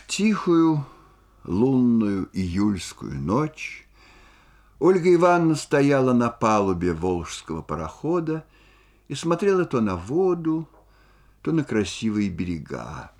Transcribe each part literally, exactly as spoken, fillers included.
тихую лунную июльскую ночь Ольга Ивановна стояла на палубе волжского парохода и смотрела то на воду, то на красивые берега.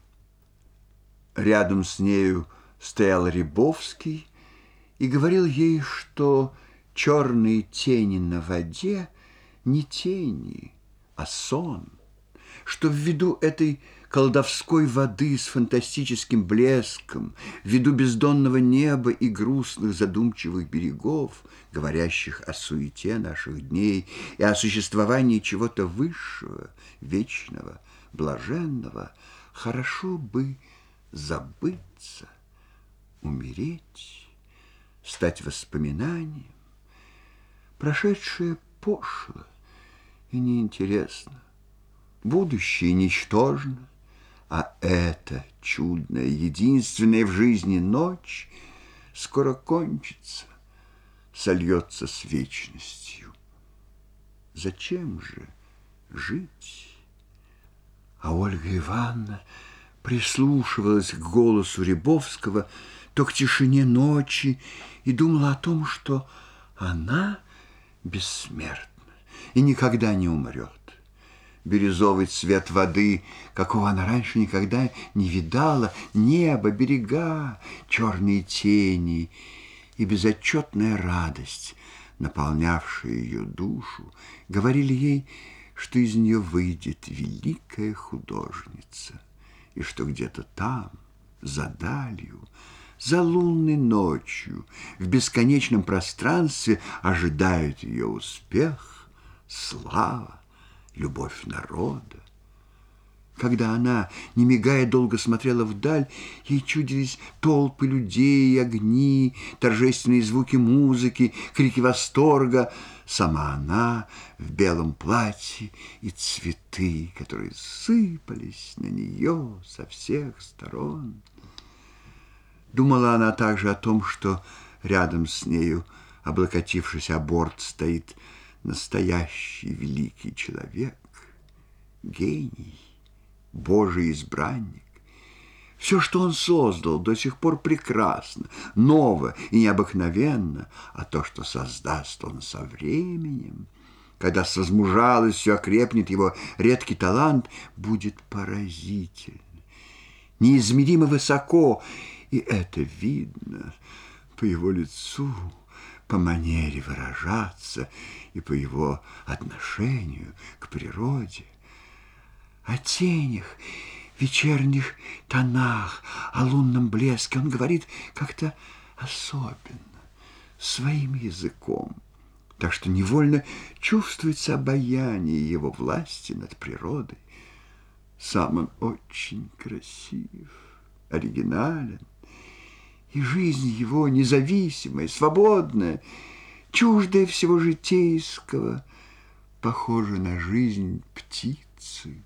Рядом с нею стоял Рябовский и говорил ей, что черные тени на воде не тени, а сон, что ввиду этой колдовской воды с фантастическим блеском, ввиду бездонного неба и грустных задумчивых берегов, говорящих о суете наших дней и о существовании чего-то высшего, вечного, блаженного, хорошо бы забыться, умереть, стать воспоминанием. Прошедшее пошло и неинтересно, будущее ничтожно, а эта чудная, единственная в жизни ночь скоро кончится, сольется с вечностью. Зачем же жить? А Ольга Ивановна прислушивалась к голосу Рябовского, то к тишине ночи, и думала о том, что она бессмертна и никогда не умрет. Бирюзовый цвет воды, какого она раньше никогда не видала, небо, берега, черные тени и безотчетная радость, наполнявшая ее душу, говорили ей, что из нее выйдет великая художница, и что где-то там, за далью, за лунной ночью, в бесконечном пространстве ожидают ее успех, слава, любовь народа. Когда она, не мигая, долго смотрела вдаль, ей чудились толпы людей, огни, торжественные звуки музыки, крики восторга. Сама она в белом платье и цветы, которые сыпались на нее со всех сторон. Думала она также о том, что рядом с нею, облокотившись о борт, стоит настоящий великий человек, гений, Божий избранник. Все, что он создал, до сих пор прекрасно, ново и необыкновенно, а то, что создаст он со временем, когда с возмужалостью окрепнет его редкий талант, будет поразительно, неизмеримо высоко, и это видно по его лицу, по манере выражаться и по его отношению к природе. О тенях, вечерних тонах, о лунном блеске он говорит как-то особенно, своим языком, так что невольно чувствуется обаяние его власти над природой. Сам он очень красив, оригинален, и жизнь его независимая, свободная, чуждая всего житейского, похожа на жизнь птицы.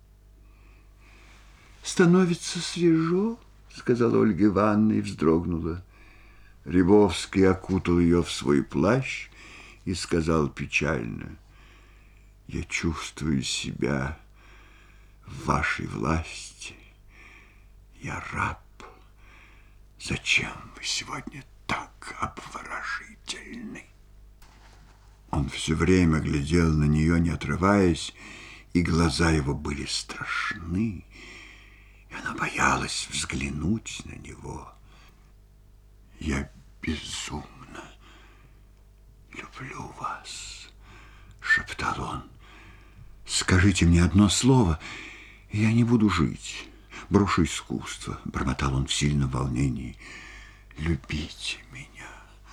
«Становится свежо», — сказала Ольга Ивановна и вздрогнула. Рябовский окутал ее в свой плащ и сказал печально: «Я чувствую себя в вашей власти. Я раб. Зачем вы сегодня так обворожительны?» Он все время глядел на нее, не отрываясь, и глаза его были страшны, и она боялась взглянуть на него. «Я безумно люблю вас», — шептал он. «Скажите мне одно слово, и я не буду жить. Брошу искусство», — бормотал он в сильном волнении. «Любите меня,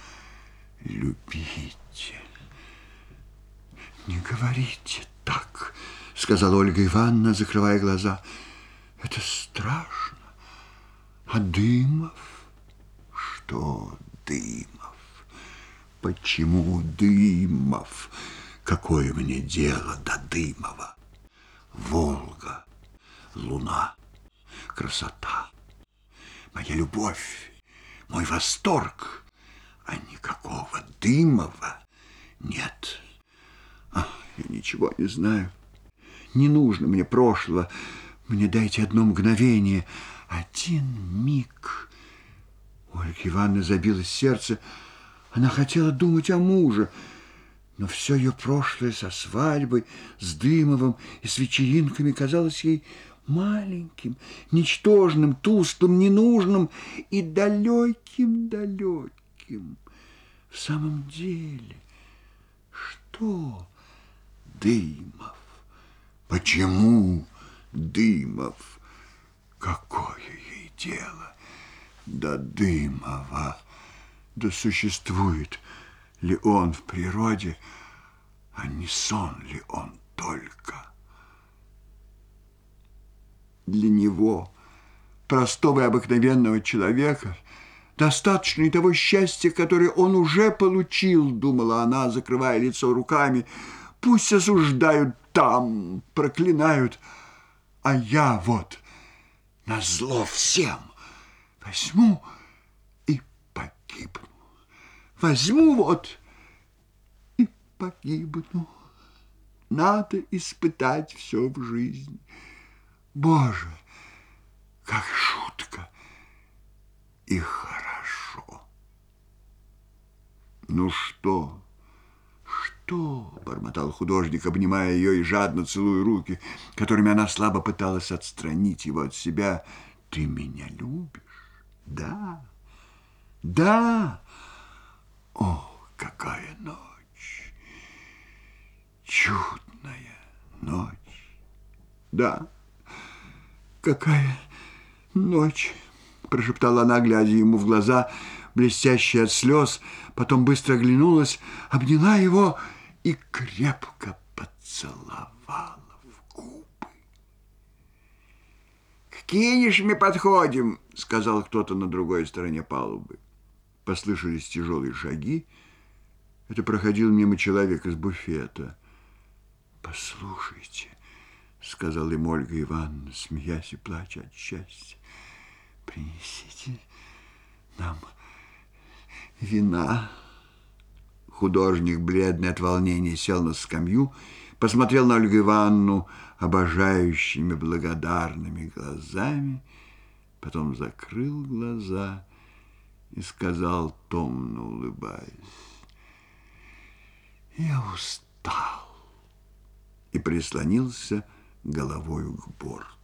любите». «Не говорите так», — сказала Ольга Ивановна, закрывая глаза. «Это страшно. А Дымов?» «Что Дымов? Почему Дымов? Какое мне дело до Дымова? Волга, луна, красота, моя любовь, мой восторг, а никакого Дымова нет. Ах, я ничего не знаю. Не нужно мне прошлого. Мне дайте одно мгновение, Один миг у Ольги Ивановны забилось сердце. Она хотела думать о муже, но все ее прошлое со свадьбой, с Дымовым и с вечеринками казалось ей маленьким, ничтожным, тусклым, ненужным и далеким-далеким. В самом деле, что Дымов? Почему Дымов? Какое ей дело до Дымова? Да существует ли он в природе, а не сон ли он только? Для него, простого и обыкновенного человека, достаточно и того счастья, которое он уже получил, думала она, закрывая лицо руками. Пусть осуждают там, проклинают, а я вот назло всем возьму и погибну. Возьму вот и погибну. Надо испытать все в жизни. Боже, как жутко и хорошо. Ну что, что, бормотал художник, обнимая ее и жадно целуя руки, которыми она слабо пыталась отстранить его от себя. Ты меня любишь? Да, да. О, какая ночь! Чудная ночь! Да, какая ночь! Прошептала она, глядя ему в глаза, блестящие от слез, потом быстро оглянулась, обняла его и крепко поцеловала в губы. «К Кинеш мы подходим», — сказал кто-то на другой стороне палубы. Послышались тяжелые шаги. Это проходил мимо человек из буфета. «Послушайте», — сказала им Ольга Ивановна, смеясь и плача от счастья, «принесите нам вина». Художник, бледный от волнения, сел на скамью, посмотрел на Ольгу Ивановну обожающими, благодарными глазами, потом закрыл глаза и сказал, томно улыбаясь: «Я устал», и прислонился головою к борту.